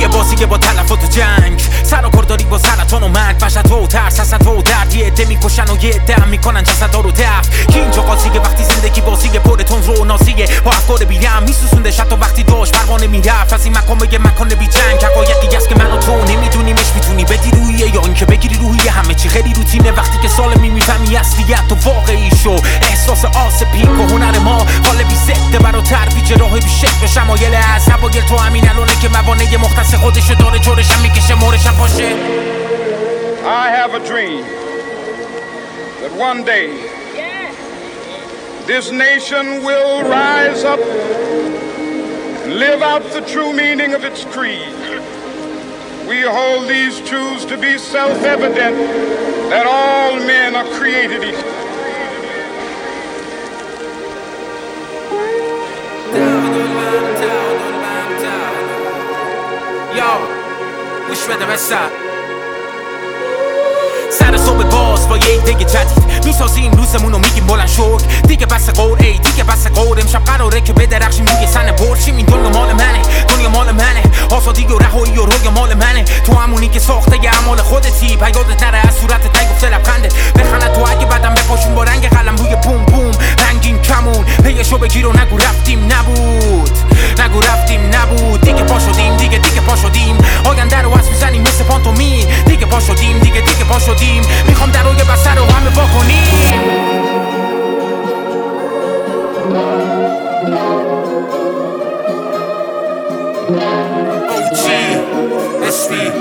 یه بازیه با تلفات و جنگ، سر و کار داری با سرطان و مرگ، وحشت و ترس، حسد و درد. یه عده میکشن و یه عده هم میکنن جسدا رو دفن. کی اینجا قاضیه وقتی زندگی بازیه پر تند رو نازیه، با افکار بی‌رحم میسوزونده حتی وقتی داشت پروانه میرفت از این مکان به یه مکان بی جنگ. حقایقی است که من و تو نمیدونیمش، میتونی بدی روحیه یا اینکه بگیری روحیه. همه چی خیلی روتینه وقتی که سالمی میفهمی اصلیت و واقعی شو. احساس آس پیک و هنر ما حال بی ضده برا ترویج راه بی شکل. شمایل از اوایل تو همین الانه که موانع مختص خودشو داره، جورشم میکشه مورشم باشه. I have a dream that one day this nation will rise up and live out the true meaning of its creed. We hold these truths to be self-evident, that all men are created equal. Yo, گوش بده بسر سر صبح باز با یه ایده جدید میسازیم روزمونو میگیم بلند شد. دیگه بس قول ای دیگه بس قول، امشب قراره که بدرخشیم روی سن برشیم. این دنیا مال منه، دنیا مال منه، آزادی و رهایی و روی مال منه. تو همونی که ساخته ی اعمال خودتی، پیادت نره از صورتت نگفته لبخندت. بخند تو اگه بدم بپاشون با رنگ قلم روی بوم بوم رنگین کمون. پیشو بگیر و نگو رفتیم نبود، نگو رفتیم نبود. دیگه پا شدیم دیگه پا شدیم، آینده رو از میزنیم مثل پانتومین. دیگه پا شدیم دیگه پا شدیم، میخوام دروی بسر رو همه با کنیم. OG اسمی